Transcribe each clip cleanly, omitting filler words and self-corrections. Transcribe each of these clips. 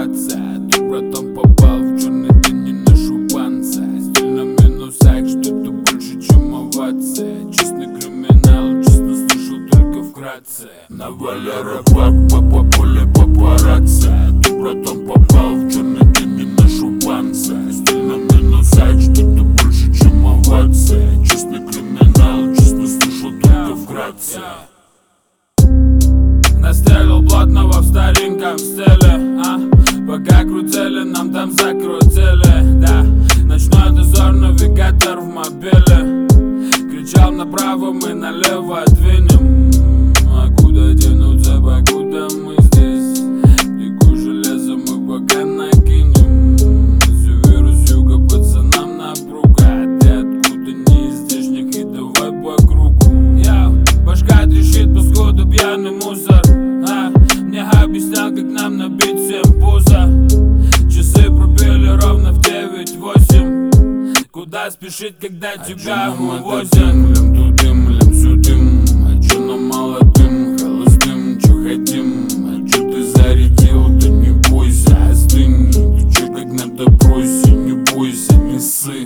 вкратце. Ты, братан, попал в черный день, не на шупанце. Стиль на минусах, что ты больше, чем овация. Честный криминал, честно слышал только вкратце. На Валера по поле папарацци. Ты, братан, попал в черный день, не на шупанце. Стиль на минусах, что ты больше, чем овация. Честный криминал, честно слышал только вкратце. Настелил плотного в стареньком стиле, пока крутили, нам там закрутили, да. Ночной дозор, навигатор в мобиле. Кричал направо, мы налево двинем. А куда тянуться, покуда мы здесь? Реку железа мы пока накинем. Север с юга пацанам напруга. Ты откуда не из здешних и давай по кругу. Башка трещит, поскольку пьяный мусор. Мне объяснял, как нам набить всем пузо. Часы пробили ровно в 9:08. Куда спешить, когда тебя увозят? Лем тудым, лем сюдым. А чё нам молодым, холостым, чё хотим? А чё ты зарядил, да не бойся, остынь. Ты чё как надо бросить, не бойся, не ссы.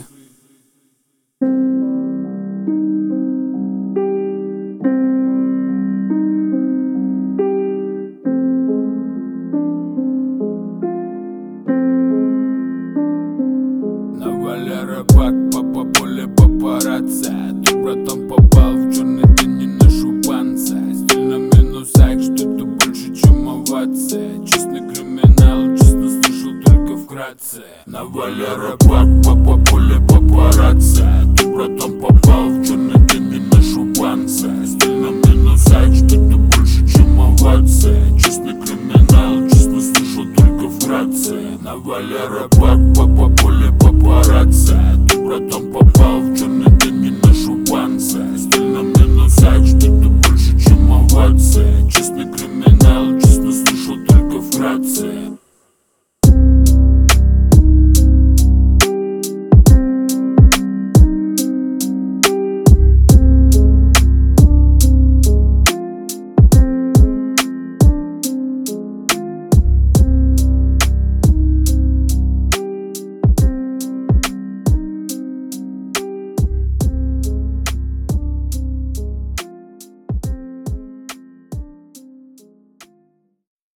Валера по поле папарацци. Ты, братан, попал в черный день, не на шупанце. Стиль на минусах, что ты больше, чем овация. Честный криминал, честно слышал только вкратце. На Валера по поле папарацци. Ты, братан, попал в черный день, не на шупанце. Стиль на минусах, что ты больше, чем овация. Честный криминал, честно слышал только вкратце. На Валера по поле папарацци. Ты, братан, попал в черный день, не на шупанце. Стиль на минусах, что ты больше, чем овация. Честный криминал, честно слышал только вкратце.